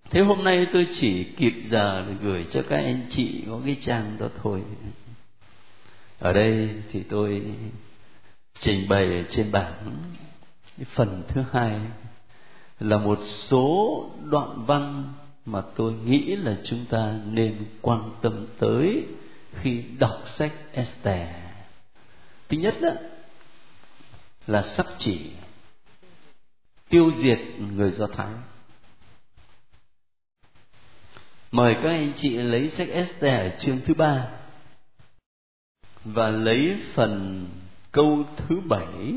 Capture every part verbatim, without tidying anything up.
Thế hôm nay tôi chỉ kịp giờ để gửi cho các anh chị có cái trang đó thôi. Ở đây thì tôi trình bày ở trên bảng cái phần thứ hai là một số đoạn văn mà tôi nghĩ là chúng ta nên quan tâm tới khi đọc sách Esther. Thứ nhất đó là sắc chỉ tiêu diệt người Do Thái. Mời các anh chị lấy sách Esther ở chương thứ ba và lấy phần câu thứ bảy.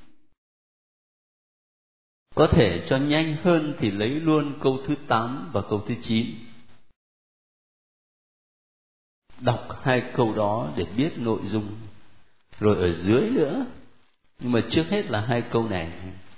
Có thể cho nhanh hơn thì lấy luôn câu thứ tám và câu thứ chín. Đọc hai câu đó để biết nội dung. Rồi ở dưới nữa. Nhưng mà trước hết là hai câu này.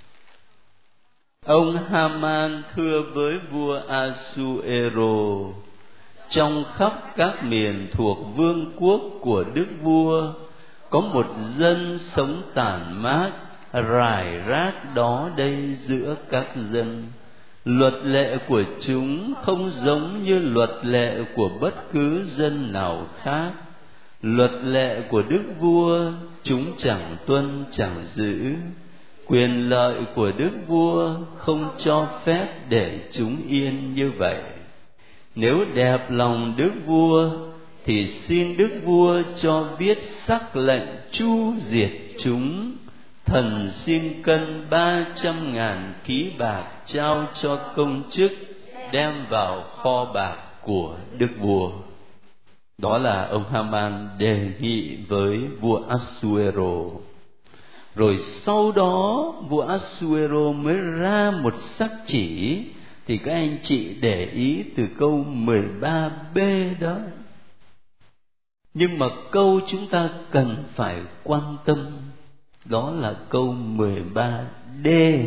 Ông Haman thưa với vua Asuero: trong khắp các miền thuộc vương quốc của đức vua, có một dân sống tản mát rải rác đó đây giữa các dân. Luật lệ của chúng không giống như luật lệ của bất cứ dân nào khác. Luật lệ của đức vua chúng chẳng tuân chẳng giữ. Quyền lợi của đức vua không cho phép để chúng yên như vậy. Nếu đẹp lòng đức vua thì xin đức vua cho viết sắc lệnh tru diệt chúng. Thần xin cân ba trăm ngàn ký bạc trao cho công chức đem vào kho bạc của đức vua. Đó là ông Haman đề nghị với vua Asuero. Rồi sau đó vua Asuero mới ra một sắc chỉ. Thì các anh chị để ý từ câu mười ba b đó. Nhưng mà câu chúng ta cần phải quan tâm đó là câu mười ba d.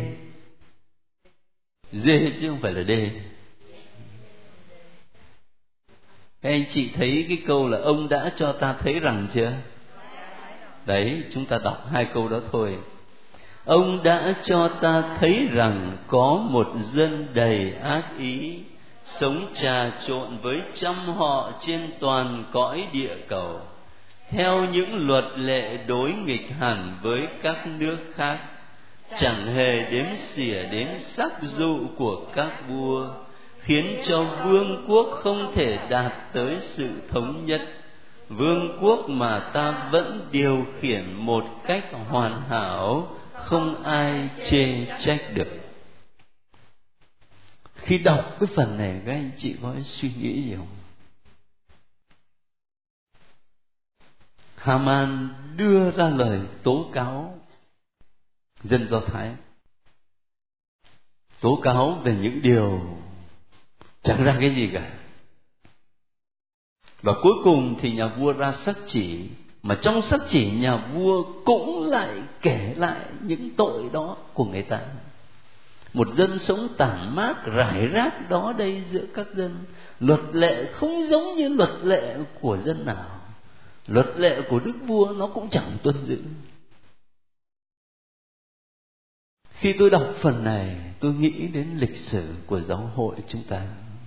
D chứ không phải là D. Các anh chị thấy cái câu là ông đã cho ta thấy rằng chưa? Đấy, chúng ta đọc hai câu đó thôi. Ông đã cho ta thấy rằng có một dân đầy ác ý, sống trà trộn với trăm họ trên toàn cõi địa cầu, theo những luật lệ đối nghịch hẳn với các nước khác, chẳng hề đếm xỉa đến sắc dụ của các vua, khiến cho vương quốc không thể đạt tới sự thống nhất. Vương quốc mà ta vẫn điều khiển một cách hoàn hảo, không ai chê trách được. Khi đọc cái phần này, các anh chị có suy nghĩ gì không? Haman đưa ra lời tố cáo dân Do Thái, tố cáo về những điều chẳng ra cái gì cả. Và cuối cùng thì nhà vua ra sắc chỉ, mà trong sắc chỉ nhà vua cũng lại kể lại những tội đó của người ta. Một dân sống tản mát rải rác đó đây giữa các dân. Luật lệ không giống như luật lệ của dân nào. Luật lệ của đức vua nó cũng chẳng tuân giữ. Khi tôi đọc phần này, tôi nghĩ đến lịch sử của giáo hội chúng ta.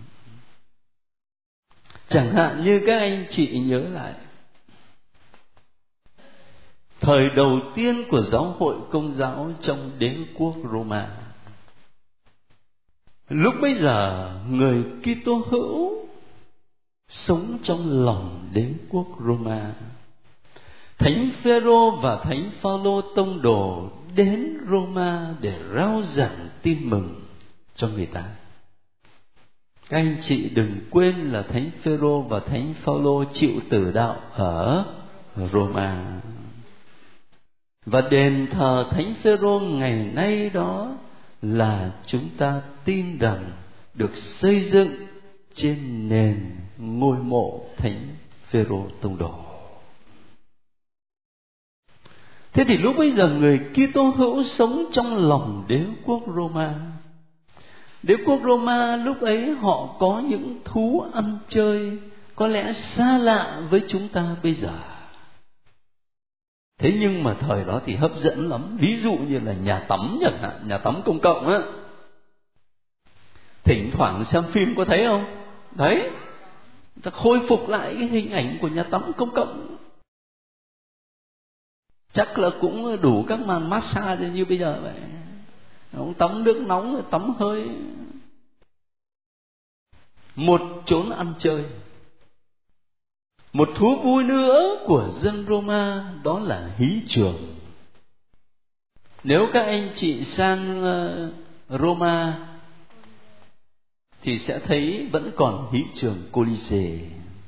Chẳng hạn như các anh chị nhớ lại thời đầu tiên của giáo hội Công giáo trong đế quốc Roma. Lúc bấy giờ người Kitô hữu sống trong lòng đế quốc Roma. Thánh Phêrô và Thánh Phaolô tông đồ đến Roma để rao giảng tin mừng cho người ta. Các anh chị đừng quên là Thánh Phêrô và Thánh Phaolô chịu tử đạo ở Roma. Và đền thờ Thánh Phêrô ngày nay đó là chúng ta tin rằng được xây dựng trên nền ngôi mộ Thánh Phêrô tông đồ. Thế thì lúc bấy giờ người Kitô hữu sống trong lòng đế quốc Roma. Đế quốc Roma lúc ấy họ có những thú ăn chơi có lẽ xa lạ với chúng ta bây giờ. Thế nhưng mà thời đó thì hấp dẫn lắm. Ví dụ như là nhà tắm chẳng hạn, nhà tắm công cộng á. Thỉnh thoảng xem phim có thấy không? Đấy, ta khôi phục lại cái hình ảnh của nhà tắm công cộng. Chắc là cũng đủ các màn massage như bây giờ vậy. Ông tắm nước nóng, tắm hơi. Một chốn ăn chơi. Một thú vui nữa của dân Roma đó là hí trường. Nếu các anh chị sang Roma thì sẽ thấy vẫn còn hí trường Colisee.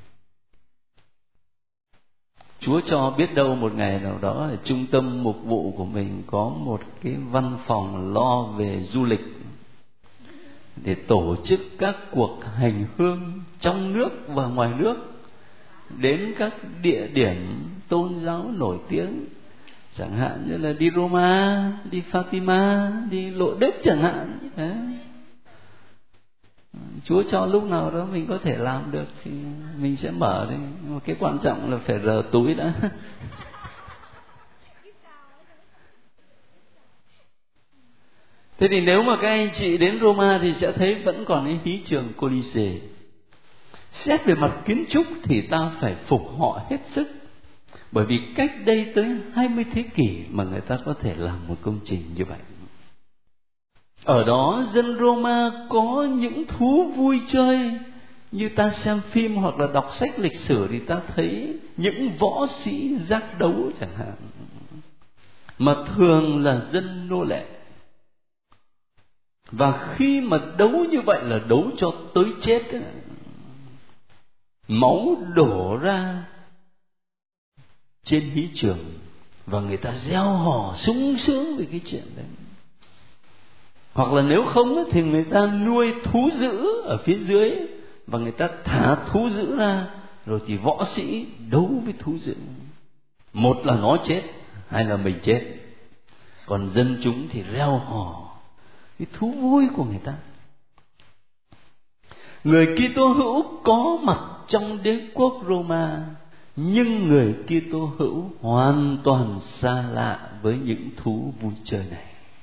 Chúa cho biết đâu một ngày nào đó ở trung tâm mục vụ của mình có một cái văn phòng lo về du lịch để tổ chức các cuộc hành hương trong nước và ngoài nước đến các địa điểm tôn giáo nổi tiếng, chẳng hạn như là đi Roma, đi Fatima, đi Lộ Đức chẳng hạn. Đấy. Chúa cho lúc nào đó mình có thể làm được thì mình sẽ mở đấy. Nhưng mà cái quan trọng là phải rờ túi đã. Thế thì nếu mà các anh chị đến Roma thì sẽ thấy vẫn còn cái hí trường Colisee. Xét về mặt kiến trúc thì ta phải phục họ hết sức, bởi vì cách đây tới hai mươi thế kỷ mà người ta có thể làm một công trình như vậy. Ở đó dân Roma có những thú vui chơi, như ta xem phim hoặc là đọc sách lịch sử thì ta thấy những võ sĩ giác đấu chẳng hạn, mà thường là dân nô lệ. Và khi mà đấu như vậy là đấu cho tới chết, máu đổ ra trên hí trường và người ta reo hò sung sướng về cái chuyện đấy. Hoặc là nếu không thì người ta nuôi thú dữ ở phía dưới và người ta thả thú dữ ra, rồi thì võ sĩ đấu với thú dữ. Một là nó chết, hai là mình chết. Còn dân chúng thì reo hò cái thú vui của người ta. Người Kitô hữu có mặt trong đế quốc Roma, nhưng người Kitô hữu hoàn toàn xa lạ với những thú vui chơi này.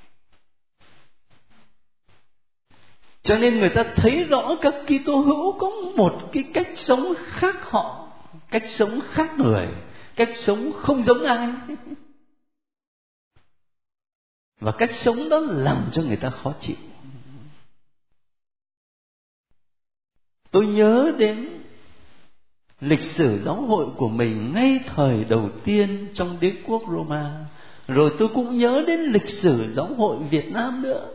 Cho nên người ta thấy rõ các Kitô hữu có một cái cách sống khác họ, cách sống khác người, cách sống không giống ai. Và cách sống đó làm cho người ta khó chịu. Tôi nhớ đến lịch sử giáo hội của mình ngay thời đầu tiên trong đế quốc Roma. Rồi tôi cũng nhớ đến lịch sử giáo hội Việt Nam nữa.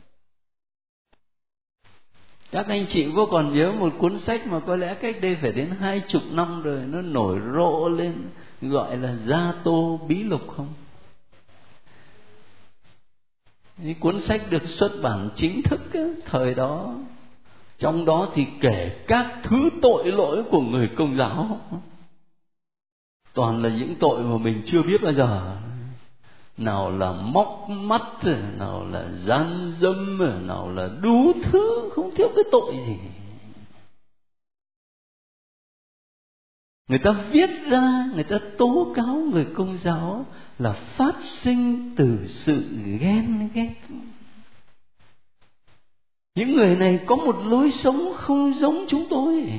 Các anh chị có còn nhớ một cuốn sách mà có lẽ cách đây phải đến hai chục năm rồi, nó nổi rộ lên, gọi là Gia Tô Bí Lục không? Cái cuốn sách được xuất bản chính thức ấy, thời đó. Trong đó thì kể các thứ tội lỗi của người Công giáo. Toàn là những tội mà mình chưa biết bao giờ. Nào là móc mắt, nào là gian dâm, nào là đủ thứ, không thiếu cái tội gì. Người ta viết ra, người ta tố cáo người Công giáo là phát sinh từ sự ghen ghét. Những người này có một lối sống không giống chúng tôi.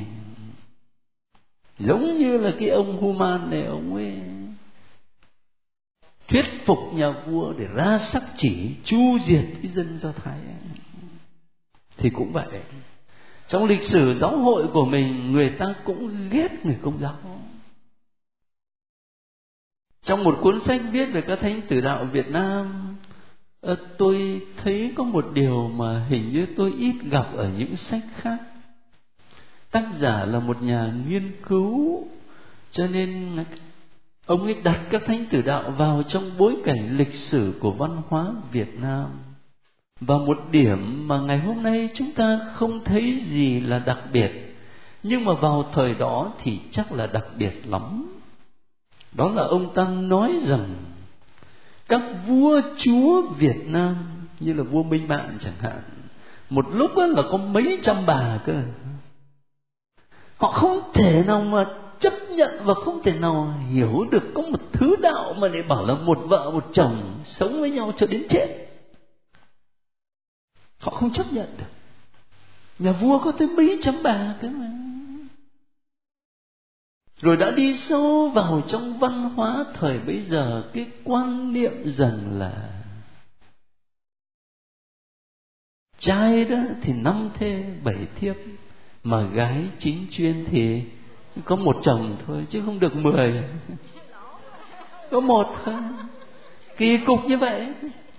Giống như là cái ông Human này, ông ấy thuyết phục nhà vua để ra sắc chỉ chu diệt cái dân Do Thái ấy. Thì cũng vậy. Trong lịch sử giáo hội của mình, người ta cũng ghét người Công giáo. Trong một cuốn sách viết về các thánh tử đạo Việt Nam, tôi thấy có một điều mà hình như tôi ít gặp ở những sách khác. Tác giả là một nhà nghiên cứu, cho nên ông ấy đặt các thánh tử đạo vào trong bối cảnh lịch sử của văn hóa Việt Nam. Và một điểm mà ngày hôm nay chúng ta không thấy gì là đặc biệt, nhưng mà vào thời đó thì chắc là đặc biệt lắm. Đó là ông ta nói rằng các vua chúa Việt Nam, như là vua Minh Mạng chẳng hạn, một lúc đó là có mấy trăm bà cơ. Họ không thể nào mà chấp nhận và không thể nào hiểu được có một thứ đạo mà để bảo là một vợ một chồng sống với nhau cho đến chết. Họ không chấp nhận được. Nhà vua có tới mấy trăm bà cơ mà. Rồi đã đi sâu vào trong văn hóa thời bấy giờ, cái quan niệm rằng là trai đó thì năm thê bảy thiếp, mà gái chính chuyên thì có một chồng thôi, chứ không được mười, có một thôi. Kỳ cục như vậy.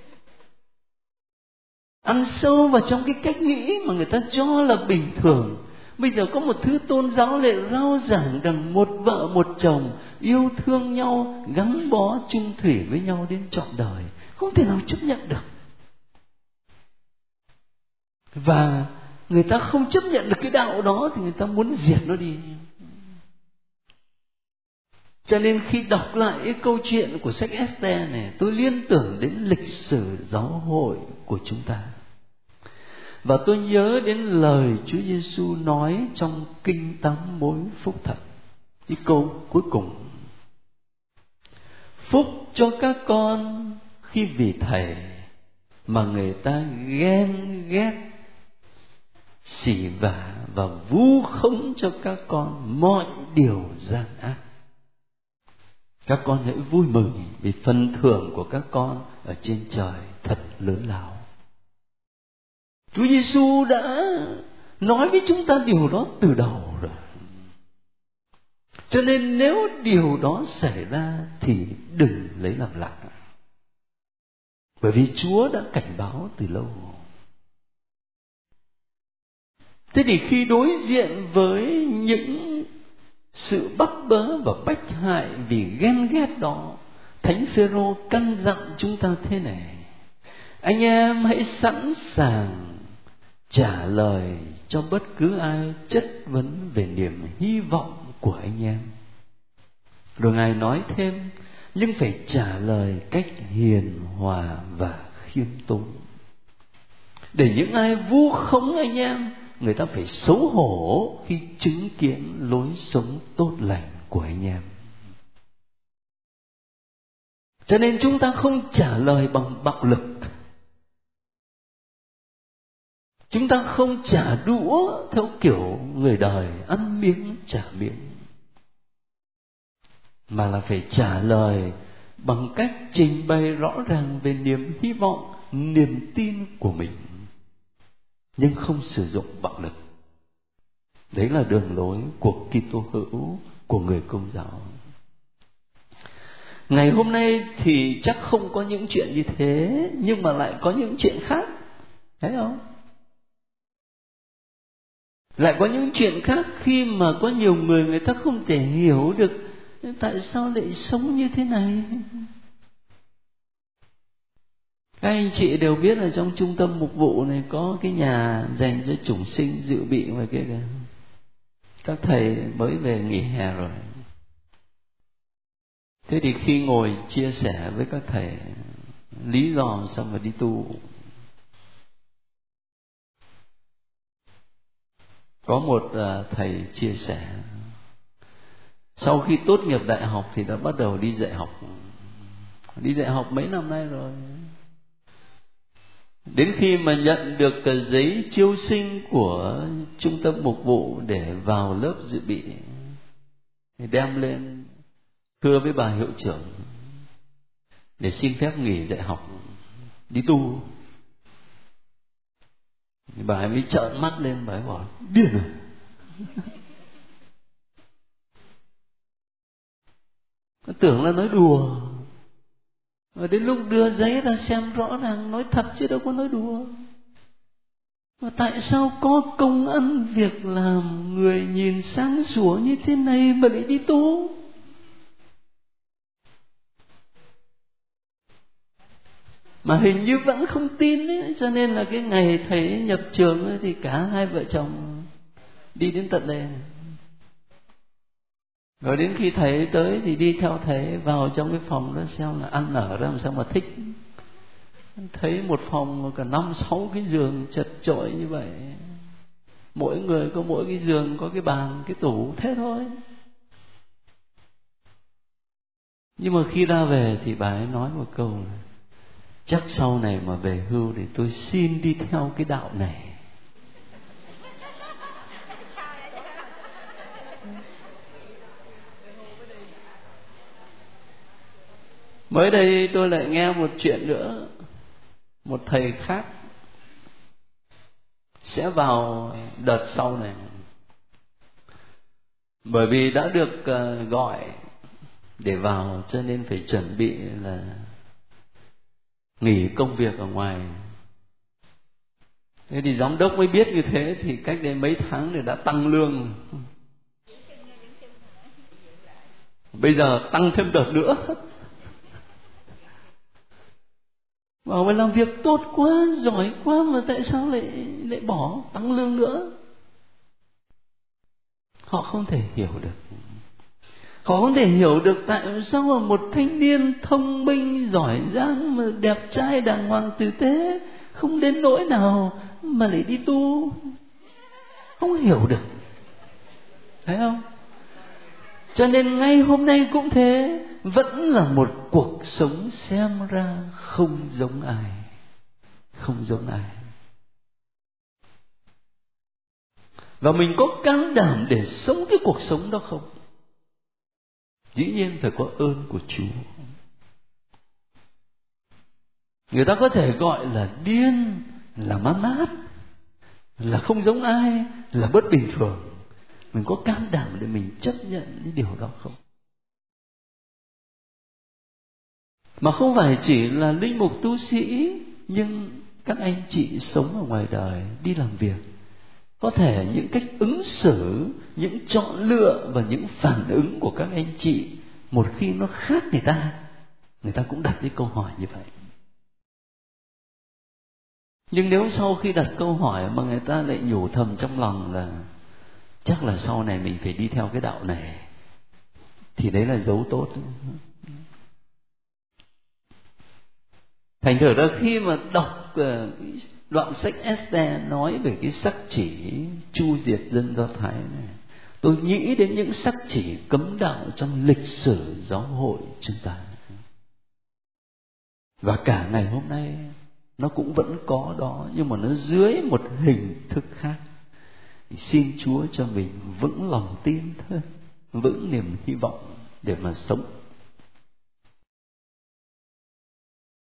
Ăn sâu vào trong cái cách nghĩ mà người ta cho là bình thường. Bây giờ có một thứ tôn giáo lại rao giảng rằng một vợ một chồng yêu thương nhau, gắn bó chung thủy với nhau đến trọn đời, không thể nào chấp nhận được. Và người ta không chấp nhận được cái đạo đó thì người ta muốn diệt nó đi. Cho nên khi đọc lại cái câu chuyện của sách Ê-xê này, tôi liên tưởng đến lịch sử giáo hội của chúng ta. Và tôi nhớ đến lời Chúa Giêsu nói trong Kinh Tám Mối Phúc Thật, cái câu cuối cùng: phúc cho các con khi vì Thầy mà người ta ghen ghét, xỉ vả và vu khống cho các con mọi điều gian ác. Các con hãy vui mừng vì phần thưởng của các con ở trên trời thật lớn lao. Chúa Giêsu đã nói với chúng ta điều đó từ đầu rồi. Cho nên nếu điều đó xảy ra thì đừng lấy làm lạ, bởi vì Chúa đã cảnh báo từ lâu. Thế thì khi đối diện với những sự bắt bớ và bách hại vì ghen ghét đó, Thánh Phêrô căn dặn chúng ta thế này: anh em hãy sẵn sàng trả lời cho bất cứ ai chất vấn về niềm hy vọng của anh em. Rồi Ngài nói thêm: nhưng phải trả lời cách hiền hòa và khiêm tốn, để những ai vu khống anh em, người ta phải xấu hổ khi chứng kiến lối sống tốt lành của anh em. Cho nên chúng ta không trả lời bằng bạo lực, chúng ta không trả đũa theo kiểu người đời ăn miếng trả miếng, mà là phải trả lời bằng cách trình bày rõ ràng về niềm hy vọng, niềm tin của mình, nhưng không sử dụng bạo lực. Đấy là đường lối của Kitô hữu, của người Công giáo. Ngày hôm nay thì chắc không có những chuyện như thế, nhưng mà lại có những chuyện khác, thấy không? Lại có những chuyện khác khi mà có nhiều người người ta không thể hiểu được tại sao lại sống như thế này. Các anh chị đều biết là trong trung tâm mục vụ này có cái nhà dành cho chủng sinh dự bị ngoài kia kìa. Các thầy mới về nghỉ hè rồi. Thế thì khi ngồi chia sẻ với các thầy lý do sao mà đi tu, có một thầy chia sẻ sau khi tốt nghiệp đại học thì đã bắt đầu đi dạy học. Đi dạy học mấy năm nay rồi. Đến khi mà nhận được cái giấy chiêu sinh của trung tâm mục vụ để vào lớp dự bị, thì đem lên thưa với bà hiệu trưởng để xin phép nghỉ dạy học đi tu. Thì bà ấy mới trợn mắt lên, bà ấy bảo điên rồi. Nó tưởng là nói đùa, rồi đến lúc đưa giấy ra xem rõ ràng nói thật chứ đâu có nói đùa. Mà tại sao có công ăn việc làm, người nhìn sáng sủa như thế này mà lại đi tu? Mà hình như vẫn không tin ấy, cho nên là cái ngày thầy nhập trường ấy, thì cả hai vợ chồng đi đến tận đây. Rồi đến khi thầy tới thì đi theo thầy vào trong cái phòng đó xem là ăn ở đó làm sao mà thích. Thấy một phòng mà cả năm sáu cái giường chật chội như vậy, mỗi người có mỗi cái giường, có cái bàn, cái tủ, thế thôi. Nhưng mà khi ra về thì bà ấy nói một câu là chắc sau này mà về hưu thì tôi xin đi theo cái đạo này. Mới đây tôi lại nghe một chuyện nữa, một thầy khác sẽ vào đợt sau này, bởi vì đã được uh, gọi để vào cho nên phải chuẩn bị là nghỉ công việc ở ngoài. Thế thì giám đốc mới biết như thế thì cách đây mấy tháng thì đã tăng lương, bây giờ tăng thêm đợt nữa. Bảo mày làm việc tốt quá, giỏi quá mà tại sao lại lại bỏ, tăng lương nữa? Họ không thể hiểu được. Họ không thể hiểu được tại sao mà một thanh niên thông minh, giỏi giang, mà đẹp trai, đàng hoàng, tử tế, không đến nỗi nào mà lại đi tu. Không hiểu được, thấy không? Cho nên ngay hôm nay cũng thế, vẫn là một cuộc sống xem ra không giống ai, không giống ai. Và mình có can đảm để sống cái cuộc sống đó không? Dĩ nhiên phải có ơn của Chúa. Người ta có thể gọi là điên, là man mát, là không giống ai, là bất bình thường. Mình có can đảm để mình chấp nhận cái điều đó không? Mà không phải chỉ là linh mục tu sĩ, nhưng các anh chị sống ở ngoài đời, đi làm việc, có thể những cách ứng xử, những chọn lựa và những phản ứng của các anh chị một khi nó khác người ta, người ta cũng đặt cái câu hỏi như vậy. Nhưng nếu sau khi đặt câu hỏi mà người ta lại nhủ thầm trong lòng là chắc là sau này mình phải đi theo cái đạo này, thì đấy là dấu tốt. Thành thử ra khi mà đọc đoạn sách Êstê nói về cái sắc chỉ chu diệt dân Do Thái này, tôi nghĩ đến những sắc chỉ cấm đạo trong lịch sử giáo hội chúng ta. Và cả ngày hôm nay nó cũng vẫn có đó, nhưng mà nó dưới một hình thức khác. Thì xin Chúa cho mình vững lòng tin thôi, vững niềm hy vọng để mà sống